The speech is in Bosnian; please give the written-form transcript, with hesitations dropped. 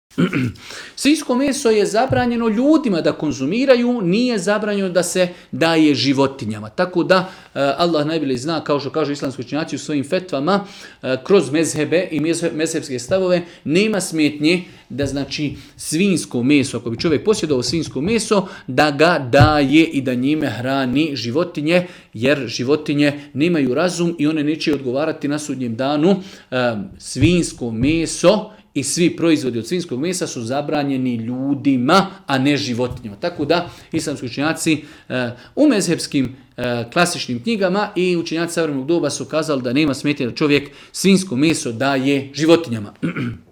Svinjsko meso je zabranjeno ljudima da konzumiraju, nije zabranjeno da se daje životinjama. Tako da Allah najbolje zna, kao što kažu islamski učenjaci u svojim fetvama, kroz mezhebe i mezhebske stavove, nema smetnje da znači svinjsko meso, ako bi čovjek posjedovao svinjsko meso, da ga daje i da njime hrani životinje, jer životinje nemaju razum i one neće odgovarati na sudnjem danu. Svinjsko meso i svi proizvodi od svinjskog mesa su zabranjeni ljudima, a ne životinjama. Tako da islamski učenjaci u mezhebskim klasičnim knjigama i učenjaci savremenog doba su kazali da nema smetnje da čovjek svinjsko meso daje životinjama.